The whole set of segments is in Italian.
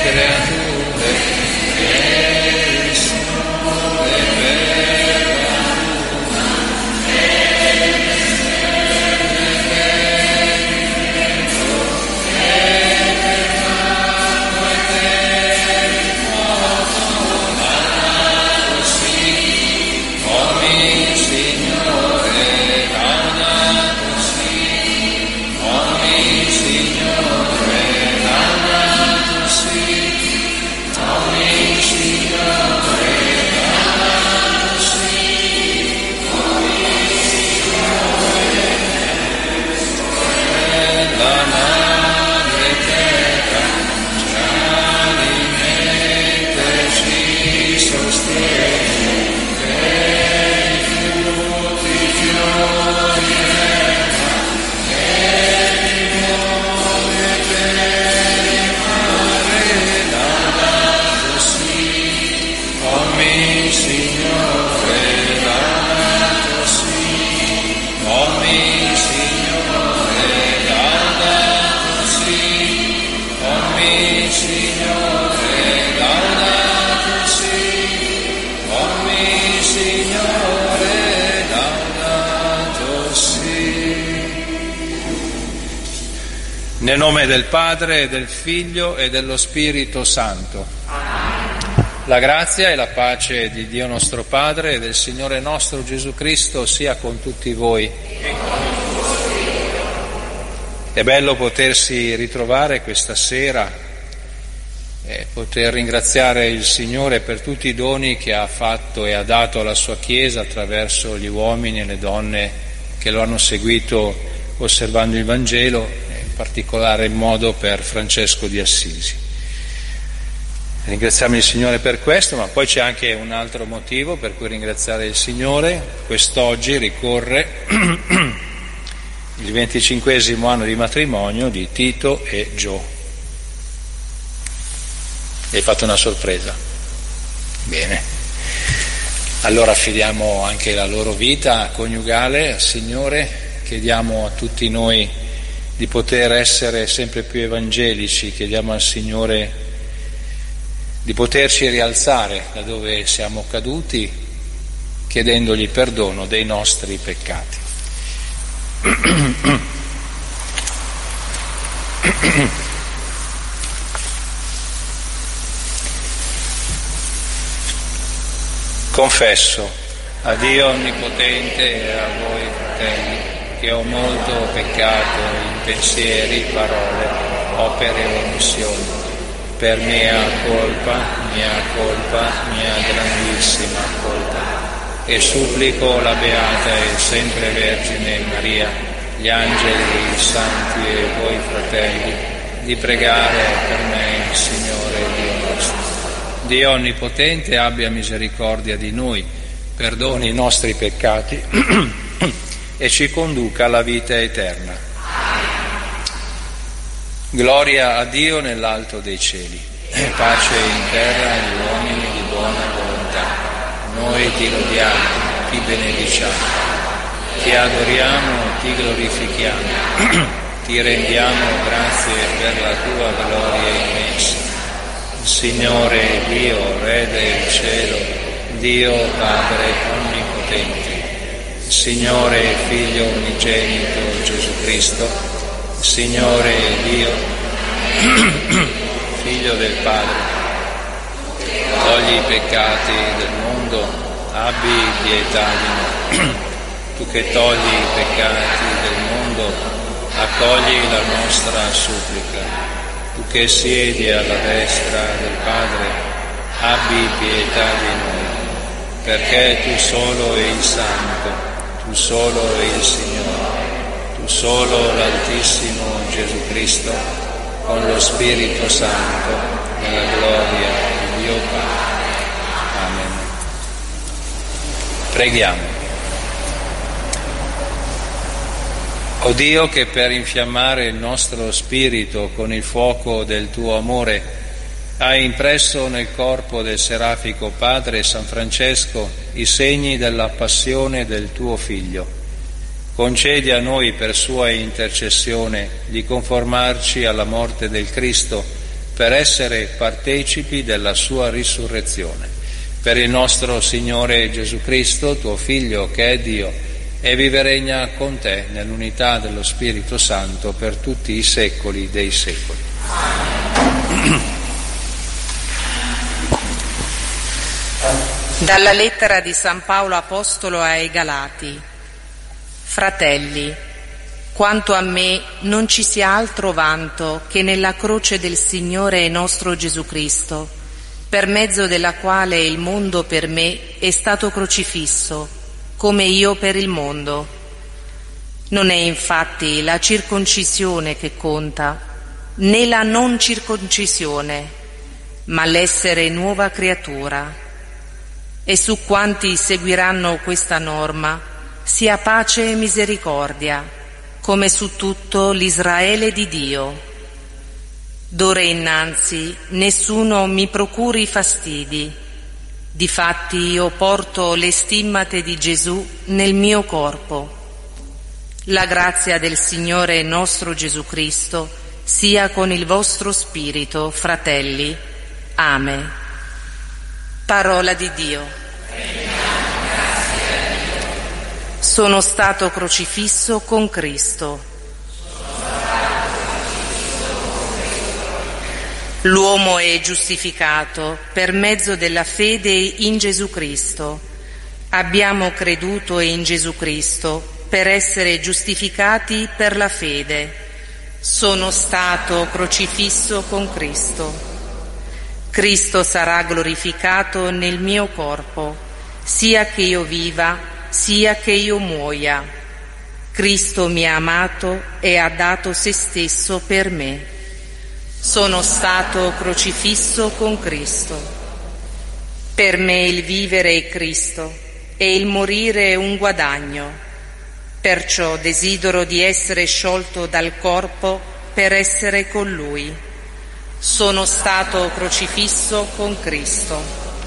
creature, che il Signore Nel nome del Padre, e del Figlio e dello Spirito Santo. La grazia e la pace di Dio nostro Padre e del Signore nostro Gesù Cristo sia con tutti voi. È bello potersi ritrovare questa sera e poter ringraziare il Signore per tutti i doni che ha fatto e ha dato alla sua Chiesa attraverso gli uomini e le donne che lo hanno seguito osservando il Vangelo, in particolare modo per Francesco di Assisi. Ringraziamo il Signore per questo, ma poi c'è anche un altro motivo per cui ringraziare il Signore. Quest'oggi ricorre il 25° anno di matrimonio di Tito e Gio. Hai fatto una sorpresa? Bene. Allora affidiamo anche la loro vita coniugale al Signore, chiediamo a tutti noi di poter essere sempre più evangelici, chiediamo al Signore di poterci rialzare da dove siamo caduti, chiedendogli perdono dei nostri peccati. Confesso a Dio Onnipotente e a voi, fratelli, che ho molto peccato in pensieri, parole, opere e omissioni, per mia colpa, mia grandissima colpa, e supplico la Beata e sempre Vergine Maria, gli angeli, i santi e voi fratelli, di pregare per me il Signore Dio nostro. Dio Onnipotente abbia misericordia di noi, perdoni i nostri peccati e ci conduca alla vita eterna. Gloria a Dio nell'alto dei cieli, e pace in terra agli uomini di buona volontà. Noi ti lodiamo, ti benediciamo, ti adoriamo, ti glorifichiamo, ti rendiamo grazie per la tua gloria immensa. Signore Dio, Re del cielo, Dio Padre Onnipotente, Signore Figlio unigenito Gesù Cristo, Signore Dio, Figlio del Padre, togli i peccati del mondo, abbi pietà di noi. Tu che togli i peccati del mondo, accogli la nostra supplica. Tu che siedi alla destra del Padre, abbi pietà di noi, perché tu solo è il Santo, tu solo è il Signore, tu solo l'Altissimo Gesù Cristo, con lo Spirito Santo, nella gloria di Dio Padre. Amen. Preghiamo. O Dio, che per infiammare il nostro spirito con il fuoco del tuo amore hai impresso nel corpo del serafico Padre San Francesco i segni della passione del tuo Figlio, concedi a noi per sua intercessione di conformarci alla morte del Cristo per essere partecipi della sua risurrezione. Per il nostro Signore Gesù Cristo, tuo Figlio, che è Dio, e vive e regna con te nell'unità dello Spirito Santo per tutti i secoli dei secoli. Dalla lettera di San Paolo Apostolo ai Galati. Fratelli, quanto a me non ci sia altro vanto che nella croce del Signore nostro Gesù Cristo, per mezzo della quale il mondo per me è stato crocifisso, come io per il mondo. Non è infatti la circoncisione che conta, né la non circoncisione, ma l'essere nuova creatura. E su quanti seguiranno questa norma sia pace e misericordia, come su tutto l'Israele di Dio. D'ora innanzi nessuno mi procuri fastidi, difatti io porto le stimmate di Gesù nel mio corpo. La grazia del Signore nostro Gesù Cristo sia con il vostro spirito, fratelli. Amen. Parola di Dio. Sono stato crocifisso con Cristo. L'uomo è giustificato per mezzo della fede in Gesù Cristo. Abbiamo creduto in Gesù Cristo per essere giustificati per la fede. Sono stato crocifisso con Cristo. Cristo sarà glorificato nel mio corpo, sia che io viva, sia che io muoia. Cristo mi ha amato e ha dato se stesso per me. Sono stato crocifisso con Cristo. Per me il vivere è Cristo e il morire è un guadagno. Perciò desidero di essere sciolto dal corpo per essere con Lui. Sono stato crocifisso con Cristo.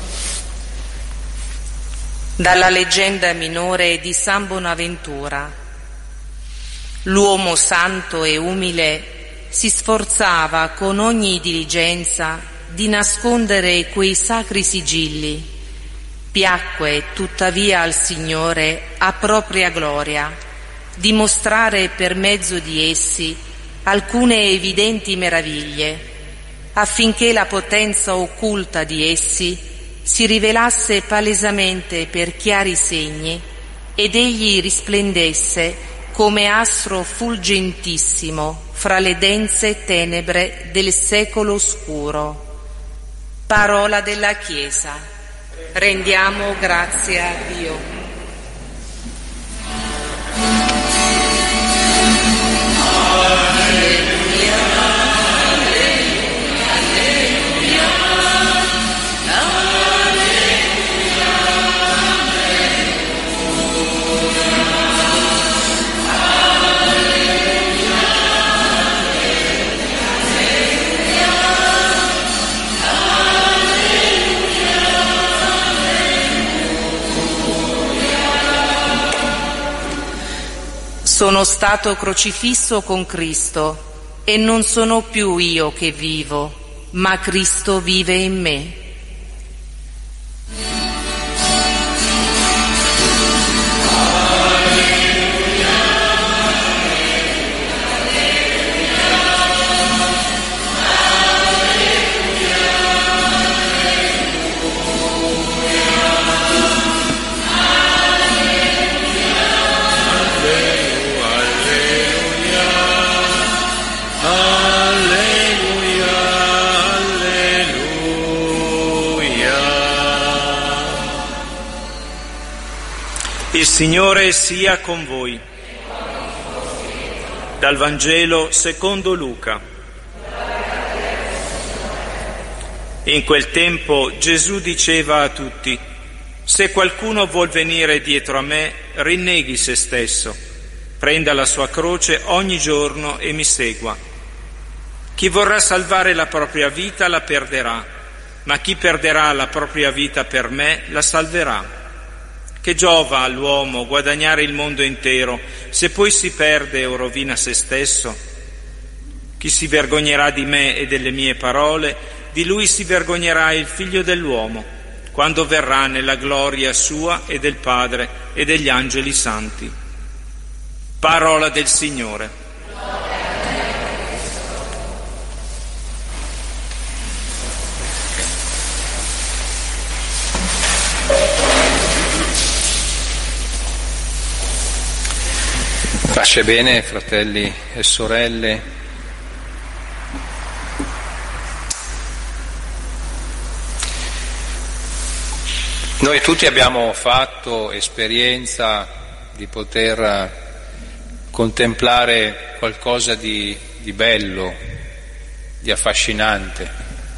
Dalla leggenda minore di San Bonaventura. L'uomo santo e umile si sforzava con ogni diligenza di nascondere quei sacri sigilli. Piacque tuttavia al Signore a propria gloria dimostrare per mezzo di essi alcune evidenti meraviglie, affinché la potenza occulta di essi si rivelasse palesamente per chiari segni ed egli risplendesse come astro fulgentissimo fra le dense tenebre del secolo oscuro. Parola della Chiesa. Rendiamo grazie a Dio. Sono stato crocifisso con Cristo e non sono più io che vivo, ma Cristo vive in me. Il Signore sia con voi. Dal Vangelo secondo Luca. In quel tempo Gesù diceva a tutti: se qualcuno vuol venire dietro a me, rinneghi se stesso, prenda la sua croce ogni giorno e mi segua. Chi vorrà salvare la propria vita la perderà, ma chi perderà la propria vita per me la salverà. Che giova all'uomo guadagnare il mondo intero se poi si perde o rovina se stesso? Chi si vergognerà di me e delle mie parole, di lui si vergognerà il Figlio dell'uomo, quando verrà nella gloria sua e del Padre e degli angeli santi. Parola del Signore. Pace bene, fratelli e sorelle. Noi tutti abbiamo fatto esperienza di poter contemplare qualcosa di bello, di affascinante,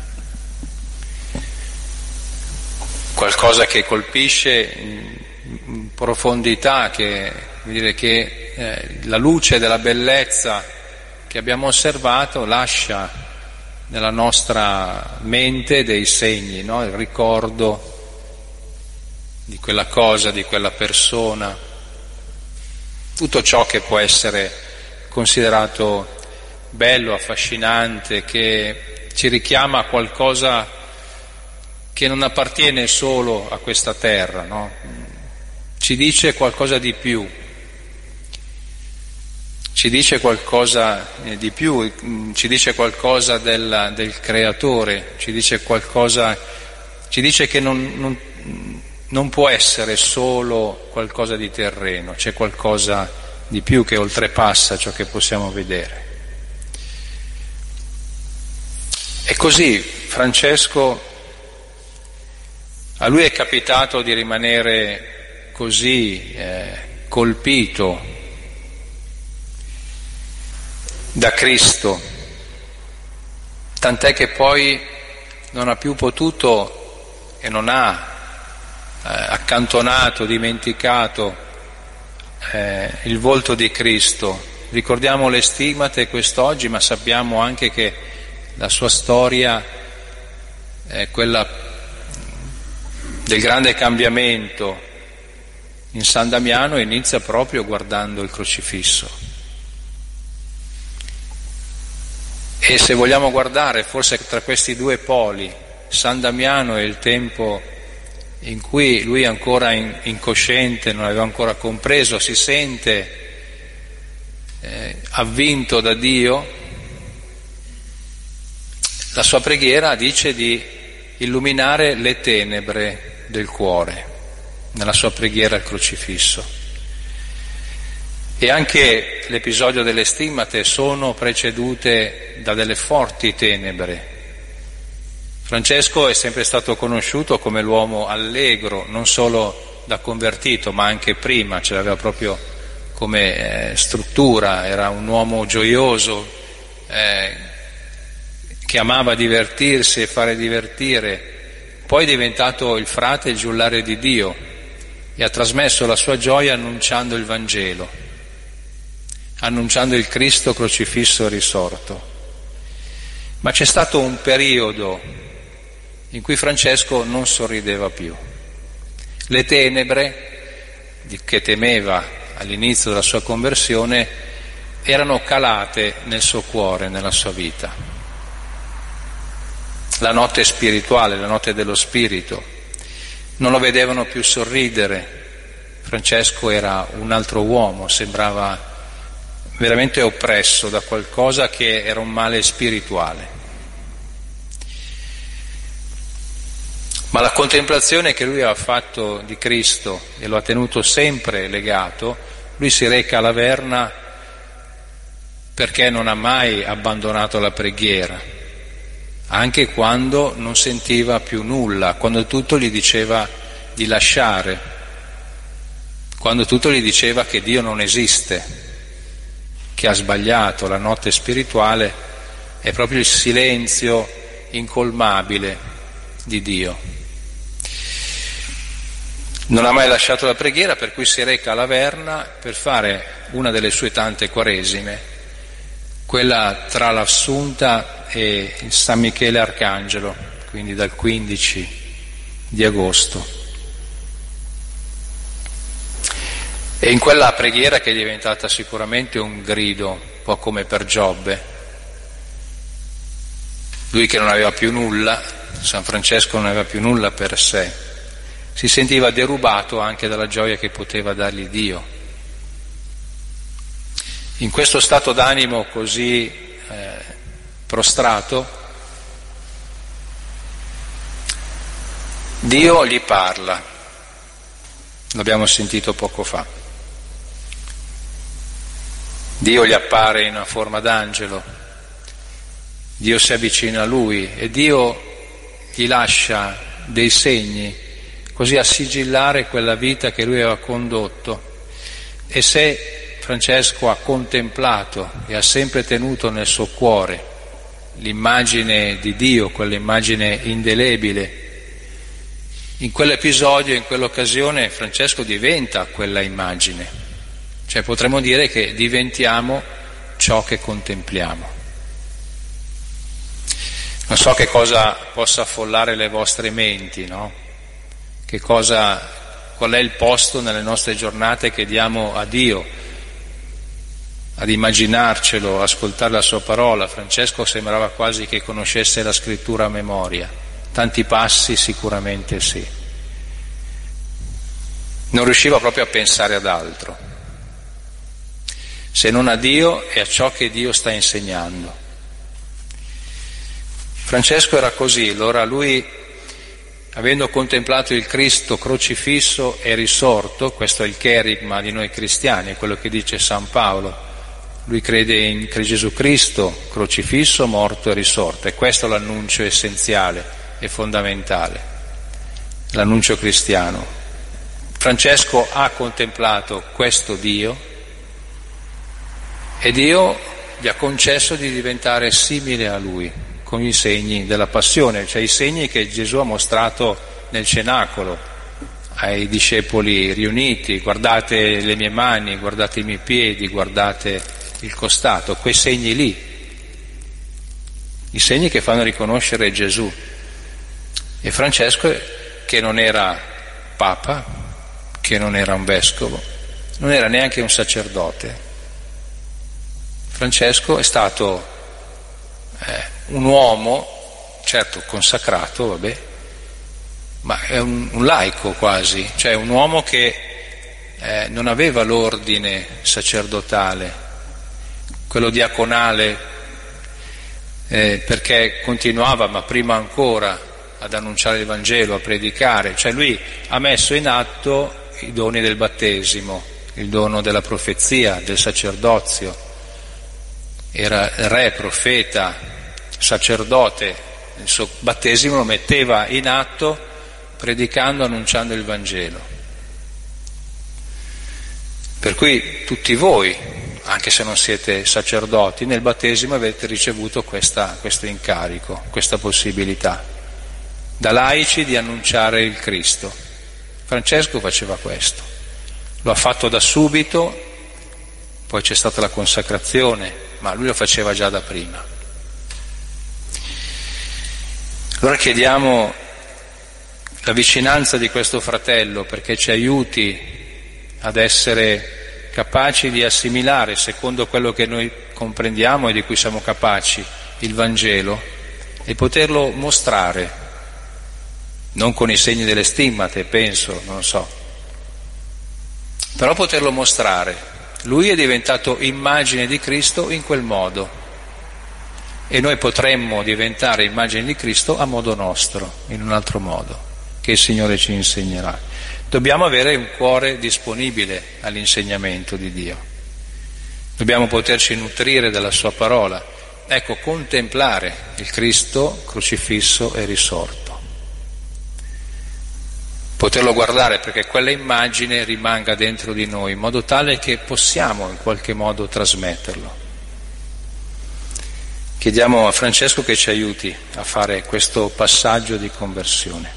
qualcosa che colpisce in profondità, che vuol dire che la luce della bellezza che abbiamo osservato lascia nella nostra mente dei segni, no? Il ricordo di quella cosa, di quella persona, tutto ciò che può essere considerato bello, affascinante, che ci richiama a qualcosa che non appartiene solo a questa terra, no? Ci dice qualcosa di più. Ci dice qualcosa di più, ci dice qualcosa del Creatore, ci dice che non può essere solo qualcosa di terreno, c'è qualcosa di più che oltrepassa ciò che possiamo vedere. E così Francesco, a lui è capitato di rimanere così colpito da Cristo, tant'è che poi non ha più potuto e non ha accantonato, dimenticato il volto di Cristo. Ricordiamo le stigmate quest'oggi, ma sappiamo anche che la sua storia è quella del grande cambiamento in San Damiano, inizia proprio guardando il crocifisso. E se vogliamo guardare forse tra questi due poli, San Damiano è il tempo in cui lui ancora incosciente, non aveva ancora compreso, si sente avvinto da Dio. La sua preghiera dice di illuminare le tenebre del cuore, nella sua preghiera al crocifisso. E anche l'episodio delle stigmate sono precedute da delle forti tenebre. Francesco è sempre stato conosciuto come l'uomo allegro, non solo da convertito, ma anche prima, ce l'aveva proprio come struttura, era un uomo gioioso, che amava divertirsi e fare divertire, poi è diventato il frate e il giullare di Dio e ha trasmesso la sua gioia annunciando il Vangelo, annunciando il Cristo crocifisso e risorto. Ma c'è stato un periodo in cui Francesco non sorrideva più. Le tenebre che temeva all'inizio della sua conversione erano calate nel suo cuore, nella sua vita. La notte spirituale, la notte dello spirito, non lo vedevano più sorridere. Francesco era un altro uomo, sembrava veramente oppresso da qualcosa che era un male spirituale. Ma la contemplazione che lui aveva fatto di Cristo e lo ha tenuto sempre legato, lui si reca alla Verna perché non ha mai abbandonato la preghiera, anche quando non sentiva più nulla, quando tutto gli diceva di lasciare, quando tutto gli diceva che Dio non esiste, che ha sbagliato. La notte spirituale è proprio il silenzio incolmabile di Dio. Non ha mai lasciato la preghiera, per cui si reca alla Verna per fare una delle sue tante quaresime, quella tra l'Assunta e il San Michele Arcangelo, quindi dal 15 di agosto. E in quella preghiera, che è diventata sicuramente un grido, un po' come per Giobbe, Lui che non aveva più nulla, San Francesco non aveva più nulla per sé, si sentiva derubato anche dalla gioia che poteva dargli Dio. In questo stato d'animo così prostrato, Dio gli parla, l'abbiamo sentito poco fa. Dio gli appare in una forma d'angelo, Dio si avvicina a lui e Dio gli lascia dei segni così a sigillare quella vita che lui aveva condotto. E se Francesco ha contemplato e ha sempre tenuto nel suo cuore l'immagine di Dio, quell'immagine indelebile, in quell'episodio, in quell'occasione, Francesco diventa quella immagine. Cioè potremmo dire che diventiamo ciò che contempliamo. Non so che cosa possa affollare le vostre menti, no? Qual è il posto nelle nostre giornate che diamo a Dio, ad immaginarcelo, ascoltare la sua parola. Francesco sembrava quasi che conoscesse la scrittura a memoria, tanti passi sicuramente sì. Non riusciva proprio a pensare ad altro, se non a Dio e a ciò che Dio sta insegnando. Francesco era così, allora lui, avendo contemplato il Cristo crocifisso e risorto, questo è il cherigma di noi cristiani, è quello che dice San Paolo, lui crede in Gesù Cristo crocifisso, morto e risorto, e questo è l'annuncio essenziale e fondamentale, l'annuncio cristiano. Francesco ha contemplato questo Dio e Dio gli ha concesso di diventare simile a Lui, con i segni della passione, cioè i segni che Gesù ha mostrato nel cenacolo ai discepoli riuniti: guardate le mie mani, guardate i miei piedi, guardate il costato, quei segni lì, i segni che fanno riconoscere Gesù. E Francesco, che non era papa, che non era un vescovo, non era neanche un sacerdote, Francesco è stato un uomo, certo consacrato, vabbè, ma è un laico quasi, cioè un uomo che non aveva l'ordine sacerdotale, quello diaconale, perché continuava, ma prima ancora, ad annunciare il Vangelo, a predicare. Cioè lui ha messo in atto i doni del battesimo, il dono della profezia, del sacerdozio. Era re, profeta, sacerdote, il suo battesimo lo metteva in atto predicando, annunciando il Vangelo. Per cui tutti voi, anche se non siete sacerdoti, nel battesimo avete ricevuto questo incarico, questa possibilità, da laici, di annunciare il Cristo. Francesco faceva questo, lo ha fatto da subito, poi c'è stata la consacrazione, ma lui lo faceva già da prima. Allora chiediamo la vicinanza di questo fratello perché ci aiuti ad essere capaci di assimilare, secondo quello che noi comprendiamo e di cui siamo capaci, il Vangelo, e poterlo mostrare, non con i segni delle stimmate, penso, non so, però poterlo mostrare. Lui è diventato immagine di Cristo in quel modo. E noi potremmo diventare immagine di Cristo a modo nostro, in un altro modo, che il Signore ci insegnerà. Dobbiamo avere un cuore disponibile all'insegnamento di Dio. Dobbiamo poterci nutrire della Sua parola. Ecco, contemplare il Cristo crocifisso e risorto. Poterlo guardare perché quella immagine rimanga dentro di noi, in modo tale che possiamo in qualche modo trasmetterlo. Chiediamo a Francesco che ci aiuti a fare questo passaggio di conversione.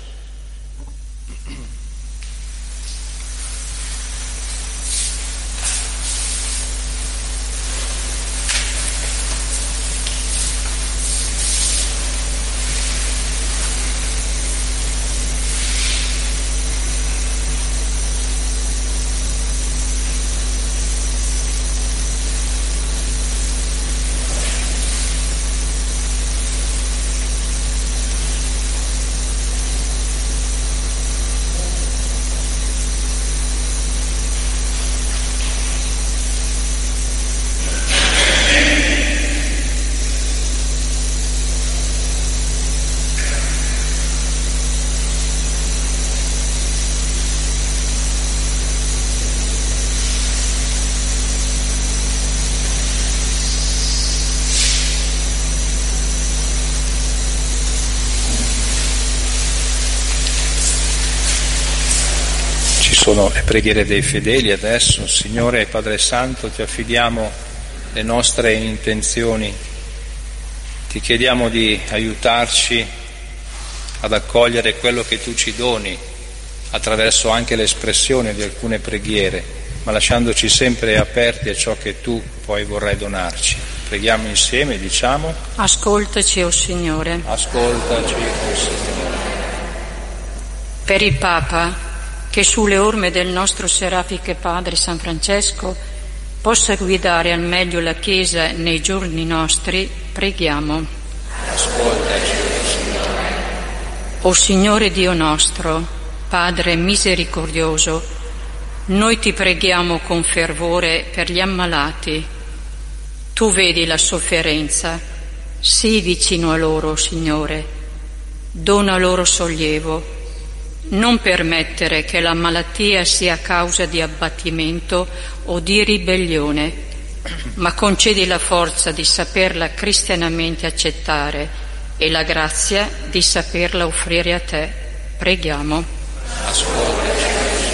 ci sono le preghiere dei fedeli adesso. Signore Padre Santo, ti affidiamo le nostre intenzioni, ti chiediamo di aiutarci ad accogliere quello che tu ci doni attraverso anche l'espressione di alcune preghiere, ma lasciandoci sempre aperti a ciò che tu poi vorrai donarci. Preghiamo insieme, diciamo: ascoltaci, o Signore. Ascoltaci, o Signore. Per il Papa, che sulle orme del nostro serafiche Padre San Francesco possa guidare al meglio la Chiesa nei giorni nostri, preghiamo. Ascoltaci, o Signore. O Signore Dio nostro, Padre misericordioso, noi ti preghiamo con fervore per gli ammalati. Tu vedi la sofferenza, sii vicino a loro, Signore, dona loro sollievo. Non permettere che la malattia sia causa di abbattimento o di ribellione, ma concedi la forza di saperla cristianamente accettare e la grazia di saperla offrire a te. Preghiamo. Ascoltaci.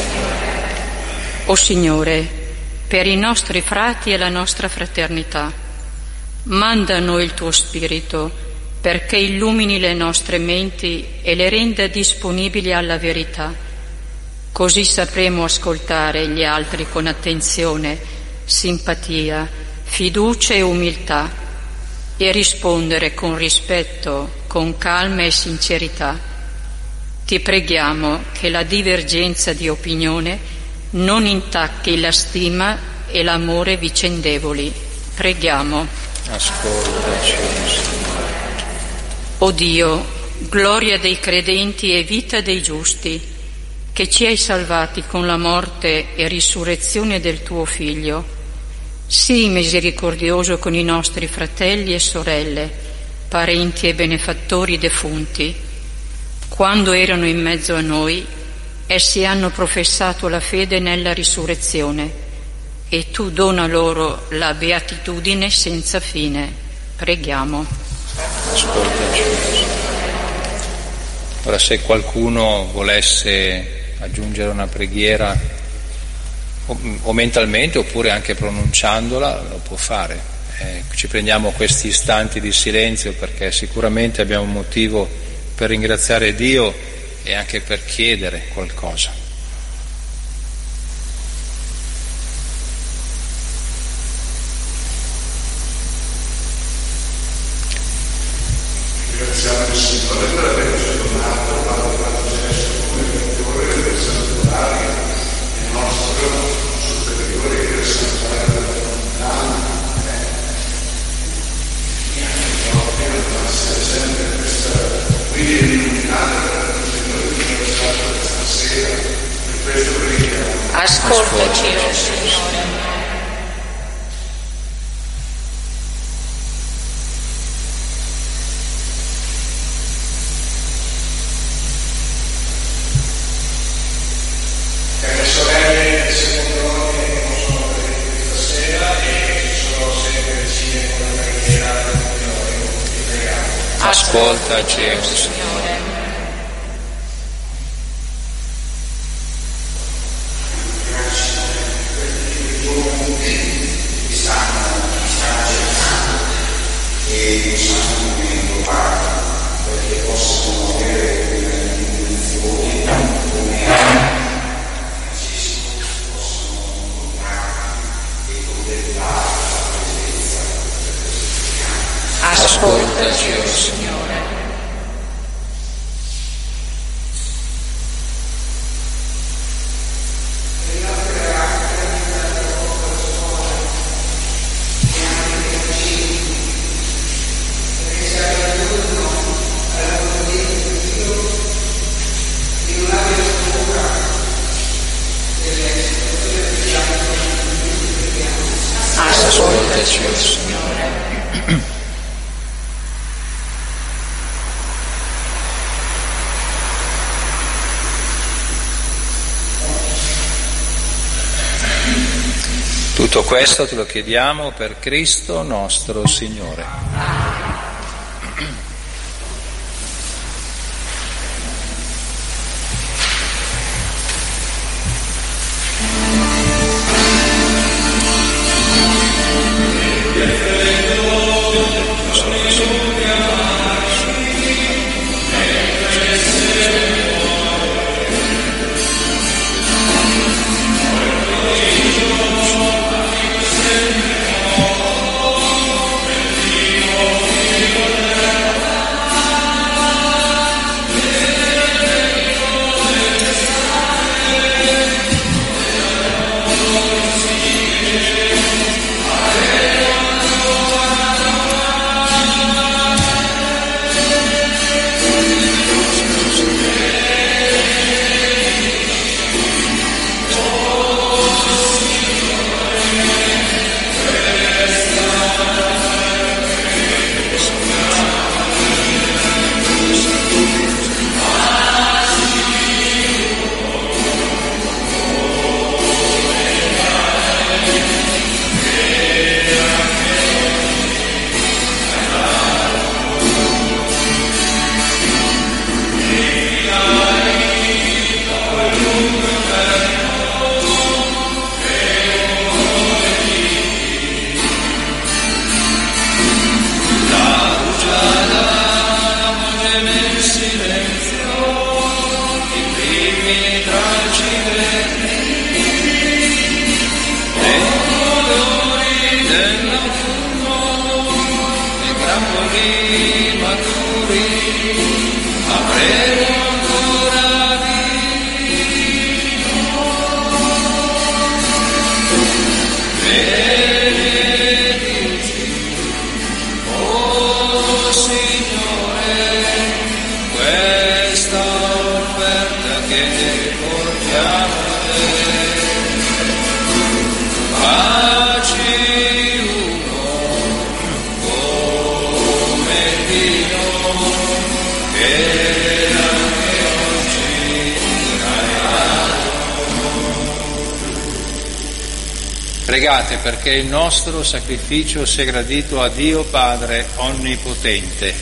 O Signore, per i nostri frati e la nostra fraternità, manda a noi il tuo Spirito perché illumini le nostre menti e le renda disponibili alla verità. Così sapremo ascoltare gli altri con attenzione, simpatia, fiducia e umiltà e rispondere con rispetto, con calma e sincerità. Ti preghiamo che la divergenza di opinione non intacchi la stima e l'amore vicendevoli. Preghiamo. Ascoltaci, Signore. O Dio, gloria dei credenti e vita dei giusti, che ci hai salvati con la morte e risurrezione del tuo Figlio, sii misericordioso con i nostri fratelli e sorelle, parenti e benefattori defunti. Quando erano in mezzo a noi, essi hanno professato la fede nella risurrezione e tu dona loro la beatitudine senza fine. Preghiamo. Ascoltaci. Ora, se qualcuno volesse aggiungere una preghiera o mentalmente oppure anche pronunciandola, lo può fare. Ci prendiamo questi istanti di silenzio perché sicuramente abbiamo un motivo per ringraziare Dio e anche per chiedere qualcosa. Ringraziamo il Signore per averci donato l'altro gesto come migliore del santuario, il nostro superiore che è il santuario della lontana. Dobbiamo essere sempre questa guida illuminata per il Signore che ci ha dato questa sera, per questo preghiamo. Ascoltaci, o Signore. Ascoltaci, o Signore. Ascoltaci, o Signore. Ascoltaci, o Signore. Tutto questo te lo chiediamo per Cristo nostro Signore. Pregate perché il nostro sacrificio sia gradito a Dio Padre Onnipotente.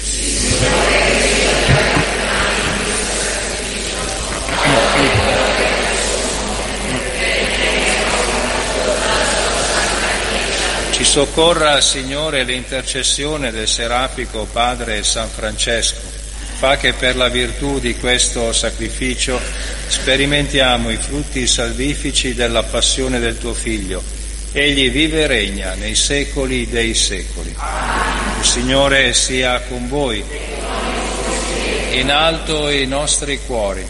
Ci soccorra, Signore, l'intercessione del Serafico Padre San Francesco. Fa che per la virtù di questo sacrificio sperimentiamo i frutti salvifici della passione del tuo Figlio. Egli vive e regna nei secoli dei secoli. Il Signore sia con voi. In alto i nostri cuori.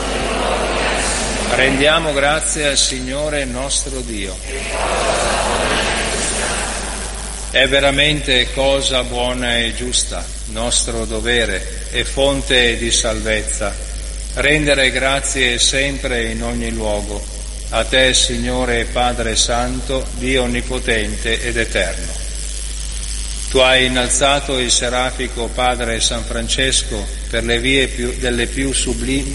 Rendiamo grazie al Signore nostro Dio. È veramente cosa buona e giusta, nostro dovere e fonte di salvezza, rendere grazie sempre in ogni luogo. A te, Signore Padre Santo, Dio Onnipotente ed Eterno. Tu hai innalzato il Serafico Padre San Francesco per le vie della più sublime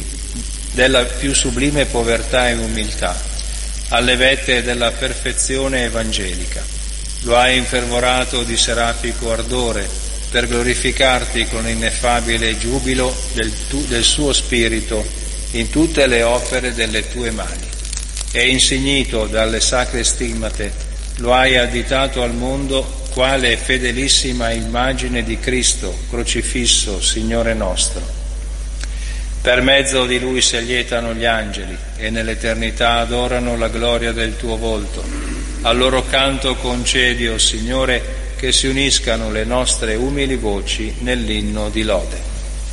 povertà e umiltà, alle vette della perfezione evangelica. Lo hai infervorato di serafico ardore per glorificarti con ineffabile giubilo del suo spirito in tutte le opere delle tue mani. E insignito dalle sacre stigmate, lo hai additato al mondo quale fedelissima immagine di Cristo, crocifisso, Signore nostro. Per mezzo di Lui si allietano gli angeli e nell'eternità adorano la gloria del tuo volto. Al loro canto concedi, o Signore, che si uniscano le nostre umili voci nell'inno di lode.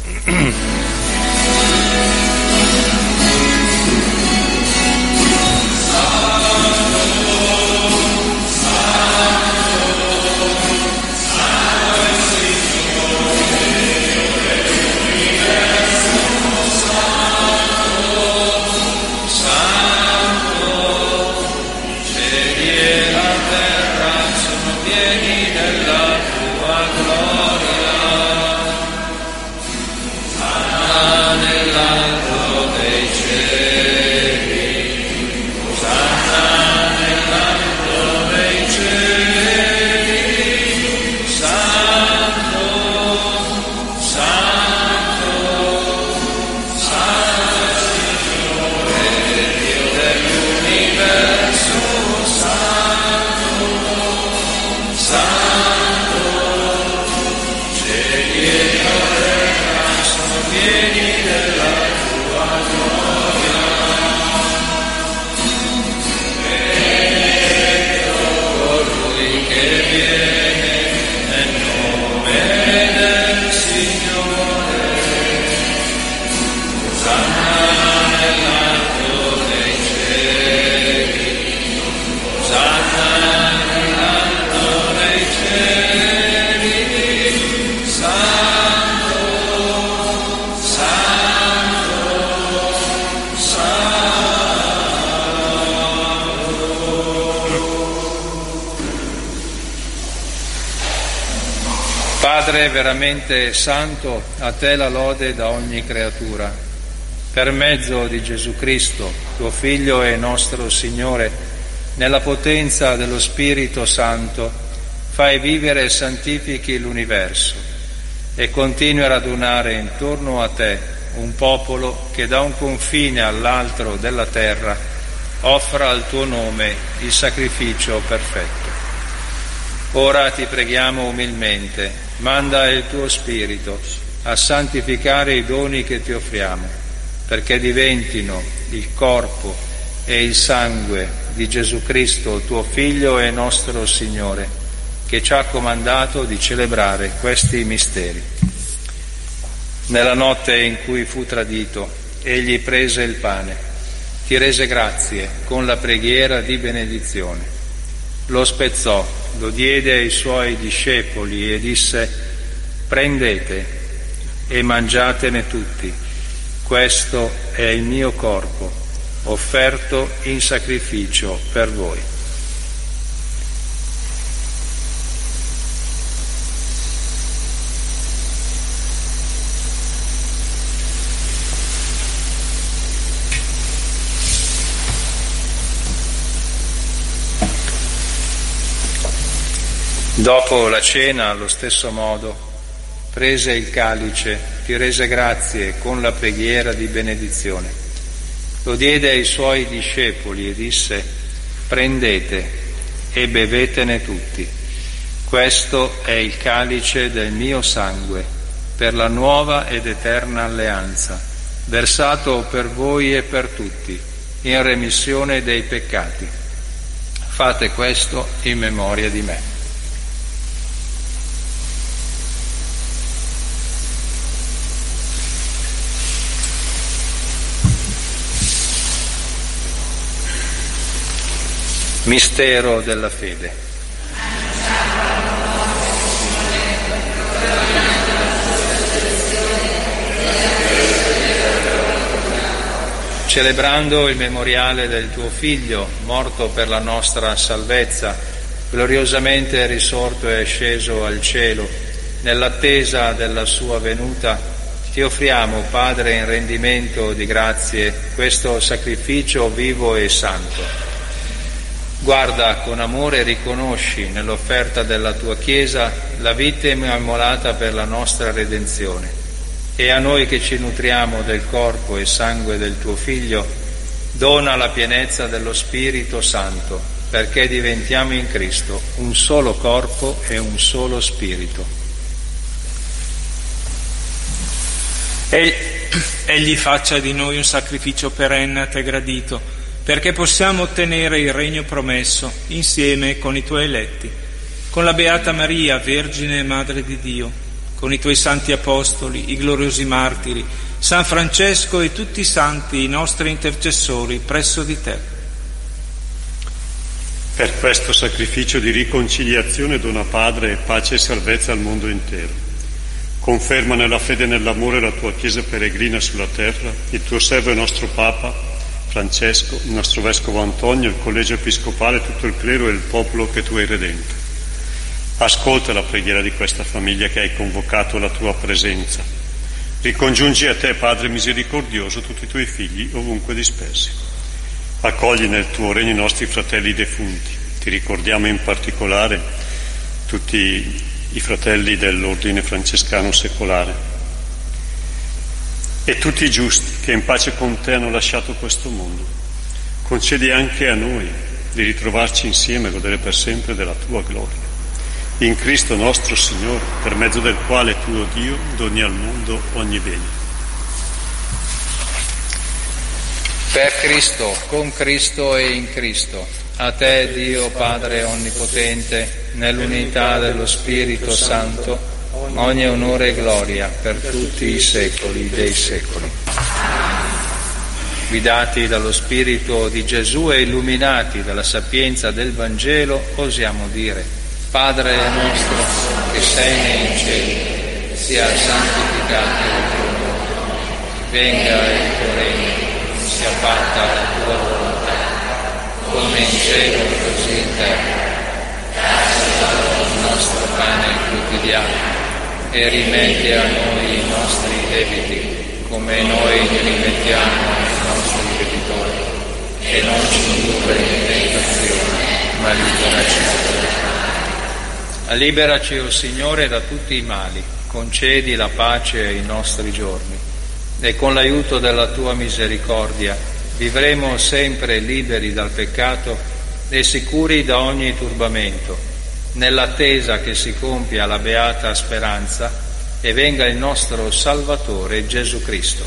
Padre veramente santo, a te la lode da ogni creatura. Per mezzo di Gesù Cristo, tuo Figlio e nostro Signore, nella potenza dello Spirito Santo, fai vivere e santifichi l'universo e continui a radunare intorno a te un popolo che da un confine all'altro della terra offra al tuo nome il sacrificio perfetto. Ora ti preghiamo umilmente, manda il tuo Spirito a santificare i doni che ti offriamo, perché diventino il corpo e il sangue di Gesù Cristo, tuo Figlio e nostro Signore, che ci ha comandato di celebrare questi misteri. Nella notte in cui fu tradito, egli prese il pane, ti rese grazie con la preghiera di benedizione. Lo spezzò, lo diede ai suoi discepoli e disse: prendete e mangiatene tutti, questo è il mio corpo, offerto in sacrificio per voi. Dopo la cena, allo stesso modo, prese il calice, ti rese grazie con la preghiera di benedizione. Lo diede ai suoi discepoli e disse: prendete e bevetene tutti. Questo è il calice del mio sangue, per la nuova ed eterna alleanza, versato per voi e per tutti, in remissione dei peccati. Fate questo in memoria di me. Mistero della fede. Celebrando il memoriale del tuo Figlio, morto per la nostra salvezza, gloriosamente risorto e sceso al cielo, nell'attesa della sua venuta, ti offriamo, Padre, in rendimento di grazie, questo sacrificio vivo e santo. Guarda con amore e riconosci nell'offerta della tua Chiesa la vittima immolata per la nostra redenzione, e a noi che ci nutriamo del corpo e sangue del tuo Figlio dona la pienezza dello Spirito Santo, perché diventiamo in Cristo un solo corpo e un solo Spirito. Egli faccia di noi un sacrificio perenne a te gradito, perché possiamo ottenere il regno promesso insieme con i tuoi eletti, con la Beata Maria, Vergine e Madre di Dio, con i tuoi santi apostoli, i gloriosi martiri, San Francesco e tutti i santi, i nostri intercessori presso di te. Per questo sacrificio di riconciliazione dona, Padre, pace e salvezza al mondo intero. Conferma nella fede e nell'amore la tua Chiesa peregrina sulla terra, il tuo servo e nostro Papa Francesco, il nostro Vescovo Antonio, il Collegio Episcopale, tutto il clero e il popolo che tu hai redento. Ascolta la preghiera di questa famiglia che hai convocato alla tua presenza. Ricongiungi a te, Padre misericordioso, tutti i tuoi figli ovunque dispersi. Accogli nel tuo regno i nostri fratelli defunti. Ti ricordiamo in particolare tutti i fratelli dell'ordine francescano secolare e tutti i giusti che in pace con te hanno lasciato questo mondo. Concedi anche a noi di ritrovarci insieme e godere per sempre della tua gloria. In Cristo nostro Signore, per mezzo del quale tu, o Dio, doni al mondo ogni bene. Per Cristo, con Cristo e in Cristo, a te Dio Padre Onnipotente, nell'unità dello Spirito Santo, ogni onore e gloria per tutti i secoli dei secoli. Guidati dallo Spirito di Gesù e illuminati dalla sapienza del Vangelo, osiamo dire: Padre nostro che sei nei cieli, sia santificato il tuo nome, venga il tuo regno, sia fatta la tua volontà, come in cielo così in terra. Dacci il nostro pane quotidiano e rimetti a noi i nostri debiti, come noi li rimettiamo ai nostri debitori, e non ci indurre in tentazione, ma liberaci dal male. Liberaci, o Signore, da tutti i mali, concedi la pace ai nostri giorni, e con l'aiuto della tua misericordia vivremo sempre liberi dal peccato e sicuri da ogni turbamento, nell'attesa che si compia la beata speranza e venga il nostro Salvatore Gesù Cristo.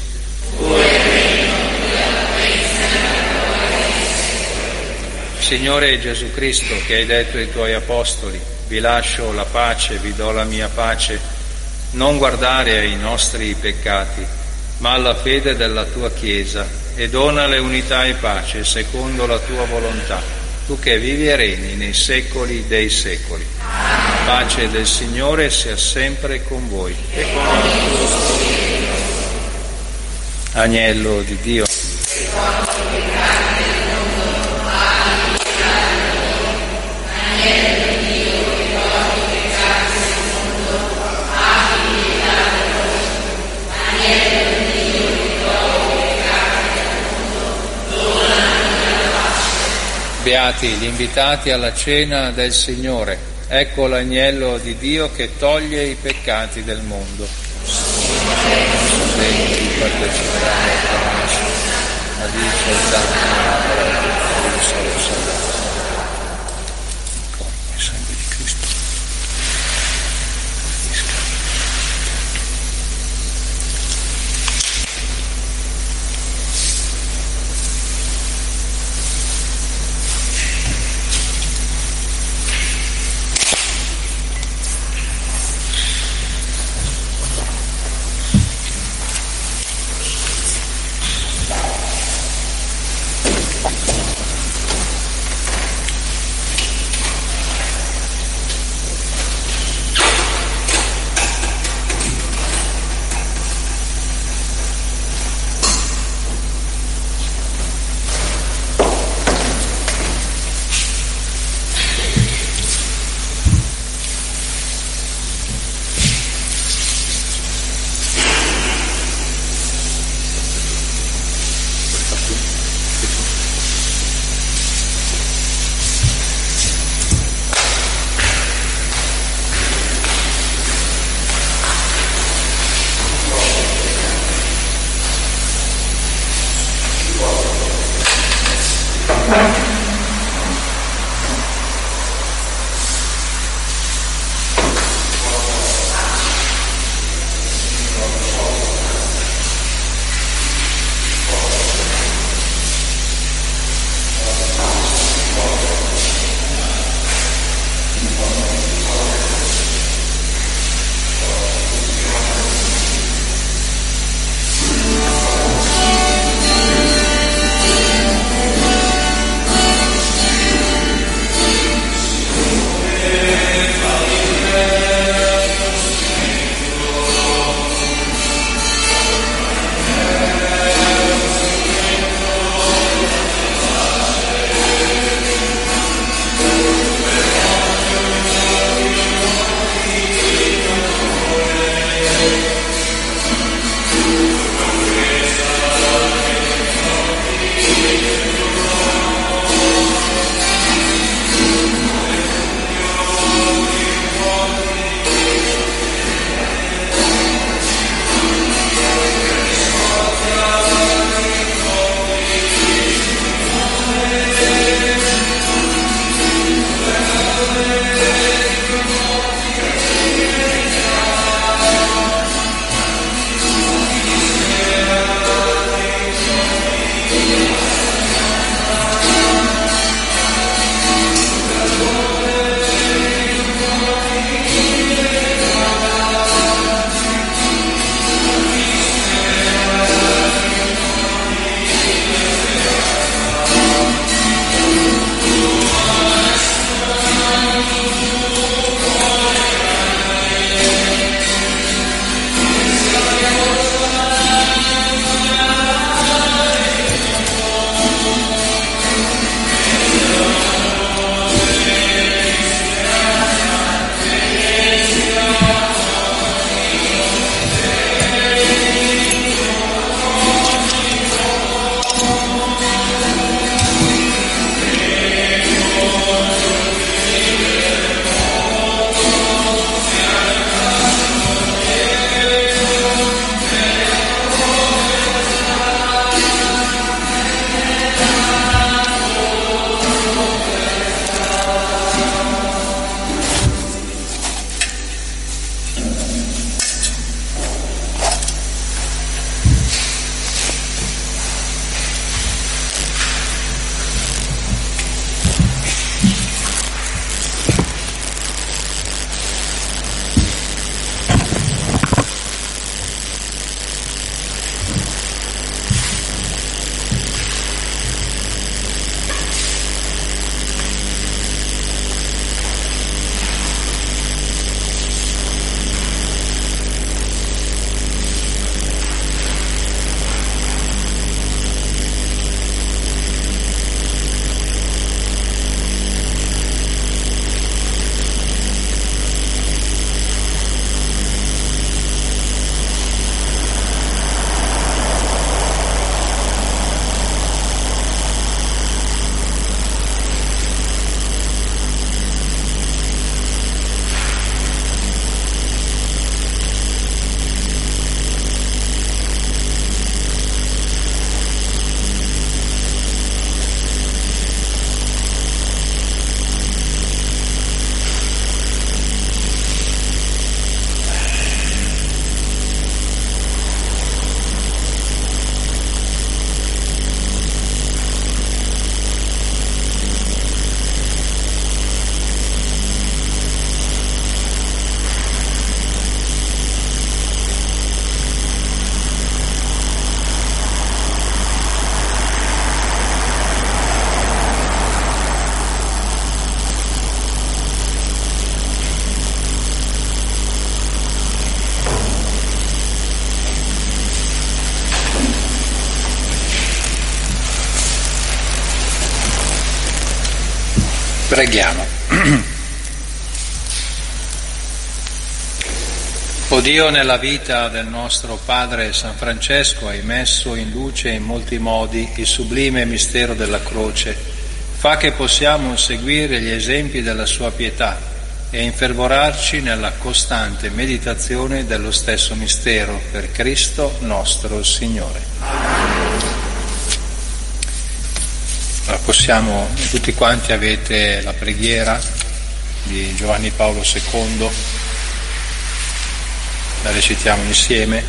Signore Gesù Cristo, che hai detto ai tuoi apostoli: vi lascio la pace, vi do la mia pace, Non guardare ai nostri peccati, ma alla fede della tua Chiesa, e donale unità e pace secondo la tua volontà, tu che vivi e regni nei secoli dei secoli. La pace del Signore sia sempre con voi e con il tuo spirito. Agnello di Dio. Beati gli invitati alla cena del Signore. Ecco l'agnello di Dio che toglie i peccati del mondo. Degni di partecipare a dice il Santo il sangue di Cristo. Preghiamo. O Dio, nella vita del nostro Padre San Francesco hai messo in luce in molti modi il sublime mistero della croce. Fa che possiamo seguire gli esempi della sua pietà e infervorarci nella costante meditazione dello stesso mistero, per Cristo nostro Signore. Allora possiamo, tutti quanti avete la preghiera di Giovanni Paolo II, la recitiamo insieme.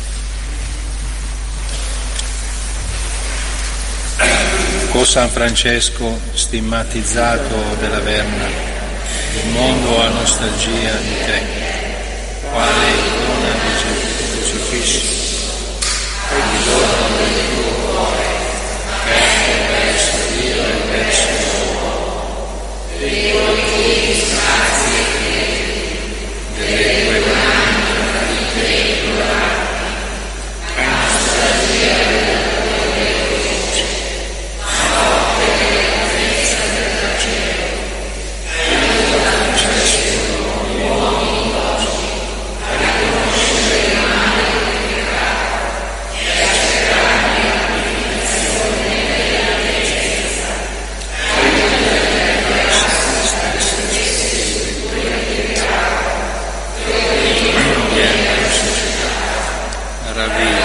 O San Francesco, stigmatizzato della Verna, il mondo ha nostalgia di te, quale icona di Gesù crocifisso, e di dono del tuo cuore, aperto verso Dio e verso l'uomo, privo di cui disgrazie delle tue mani, di te implorati, a nostalgia della tua croce, a opera della potenza del cielo, aiuta Francesco uomini nostri a riconoscere il male del peccato e a cercare l'abnegazione della pietà. Aiuta verso te stesso spirito di pietà, ravvia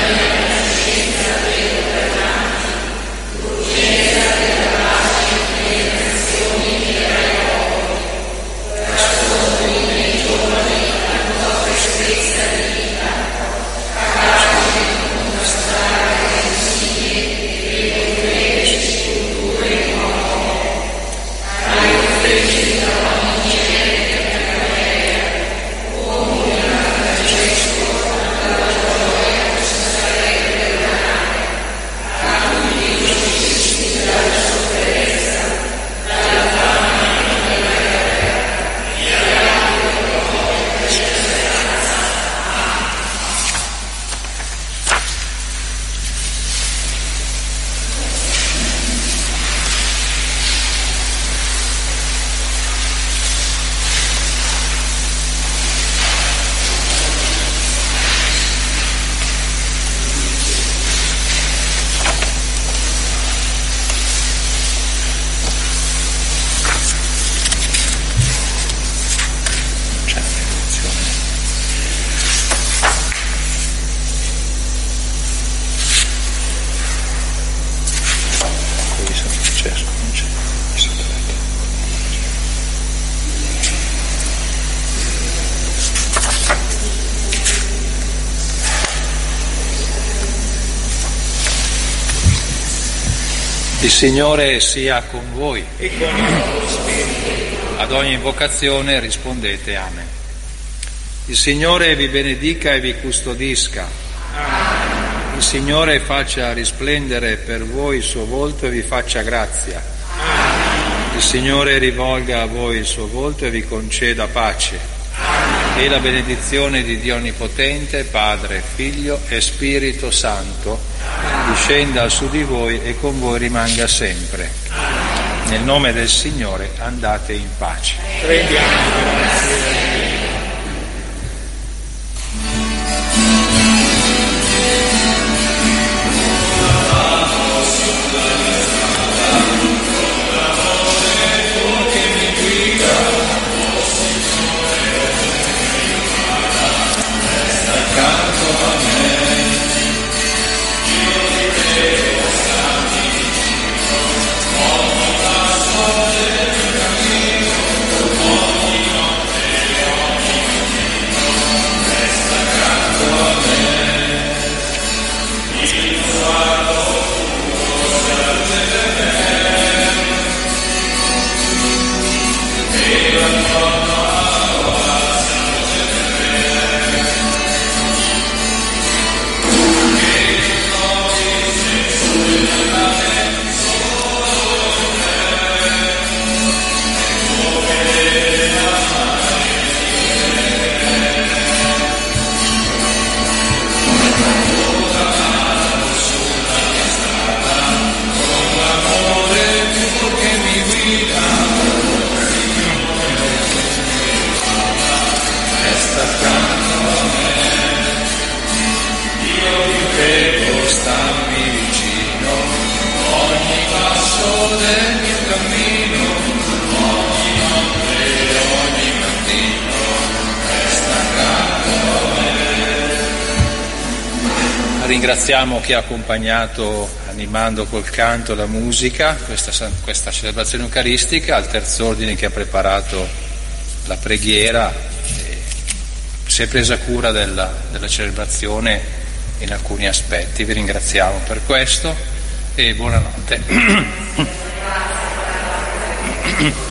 Il Signore sia con voi e con il tuo spirito. Ad ogni invocazione rispondete Amen. Il Signore vi benedica e vi custodisca. Amen. Il Signore faccia risplendere per voi il suo volto e vi faccia grazia. Amen. Il Signore rivolga a voi il suo volto e vi conceda pace. Amen. E la benedizione di Dio Onnipotente, Padre, Figlio e Spirito Santo discenda su di voi e con voi rimanga sempre. Nel nome del Signore andate in pace. Prendiamo grazie. ringraziamo chi ha accompagnato, animando col canto, la musica, questa celebrazione eucaristica, al terzo ordine che ha preparato la preghiera, si è presa cura della celebrazione in alcuni aspetti. Vi ringraziamo per questo e buonanotte.